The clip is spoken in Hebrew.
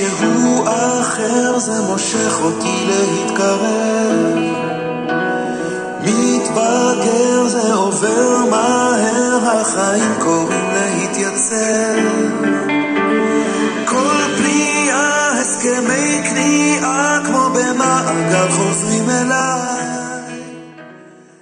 מישהו אחר זה מושך אותי להתקרב, מתבגר זה עובר מהר, החיים קוראים להתייצב, כל פנייה הסכמי כניעה כמו במעגל חוזרים אליי,